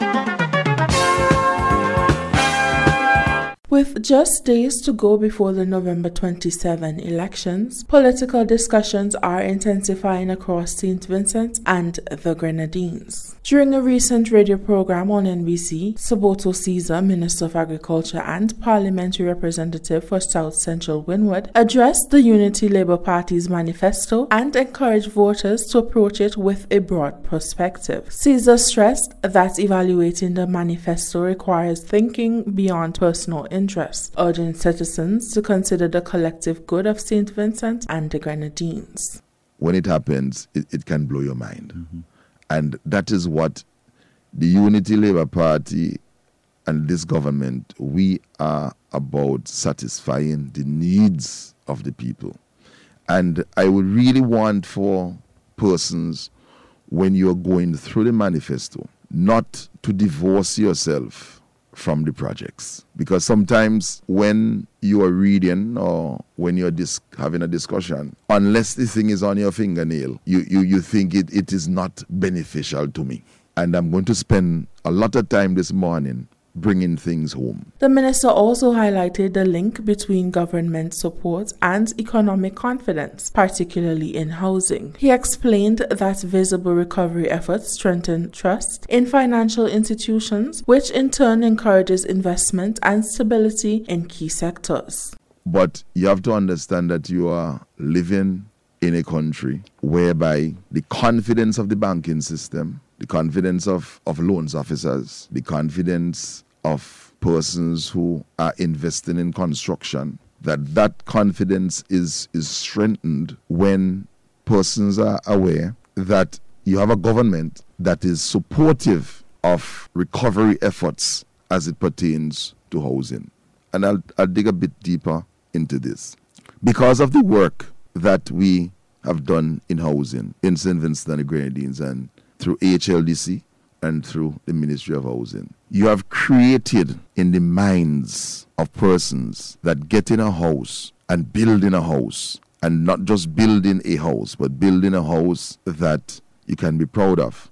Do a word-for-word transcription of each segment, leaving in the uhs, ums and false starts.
With just days to go before the November twenty-seventh elections, political discussions are intensifying across Saint Vincent and the Grenadines. During a recent radio program on N B C, Saboto Caesar, Minister of Agriculture and Parliamentary Representative for South Central Windward, addressed the Unity Labour Party's manifesto and encouraged voters to approach it with a broad perspective. Caesar stressed that evaluating the manifesto requires thinking beyond personal interests, urging citizens to consider the collective good of Saint Vincent and the Grenadines. When it happens, it, it can blow your mind. Mm-hmm. And that is what the Unity Labour Party and this government, we are about satisfying the needs of the people. And I would really want for persons, when you're going through the manifesto, not to divorce yourself from the projects. Because sometimes when you are reading or when you're dis- having a discussion, unless the thing is on your fingernail, you, you, you think it, it is not beneficial to me. And I'm going to spend a lot of time this morning bringing things home. The minister also highlighted the link between government support and economic confidence, particularly in housing. He explained that visible recovery efforts strengthen trust in financial institutions, which in turn encourages investment and stability in key sectors. But you have to understand that you are living in a country whereby the confidence of the banking system, the confidence of, of loans officers, the confidence of persons who are investing in construction, that that confidence is, is strengthened when persons are aware that you have a government that is supportive of recovery efforts as it pertains to housing. And I'll, I'll dig a bit deeper into this. Because of the work that we have done in housing in Saint Vincent and the Grenadines and through H L D C and through the Ministry of Housing, you have created in the minds of persons that get in a house and build in a house, and not just building a house, but building a house that you can be proud of,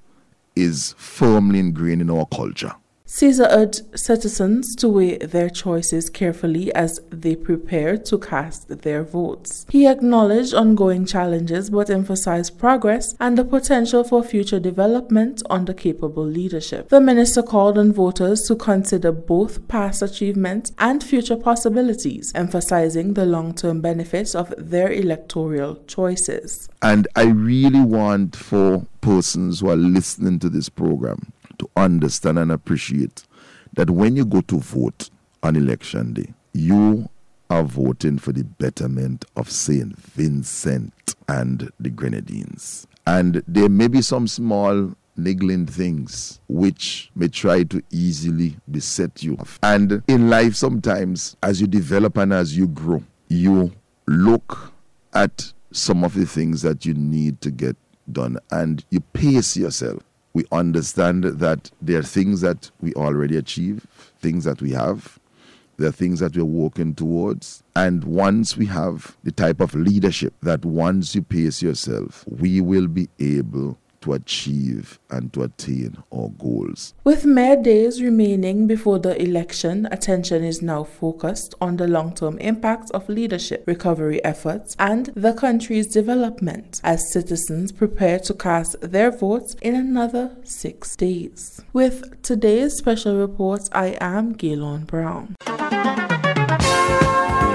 is firmly ingrained in our culture. Caesar urged citizens to weigh their choices carefully as they prepare to cast their votes. He acknowledged ongoing challenges but emphasized progress and the potential for future development under capable leadership. The minister called on voters to consider both past achievements and future possibilities, emphasizing the long-term benefits of their electoral choices. And I really want for persons who are listening to this program to understand and appreciate that when you go to vote on election day, you are voting for the betterment of Saint Vincent and the Grenadines. And there may be some small niggling things which may try to easily beset you. And in life sometimes, as you develop and as you grow, you look at some of the things that you need to get done and you pace yourself. We understand that there are things that we already achieve, things that we have, there are things that we're working towards. And once we have the type of leadership that once you pace yourself, we will be able to achieve and to attain our goals. With mere days remaining before the election, attention is now focused on the long-term impact of leadership, recovery efforts, and the country's development as citizens prepare to cast their votes in another six days. With today's special report, I am Gaylon Brown.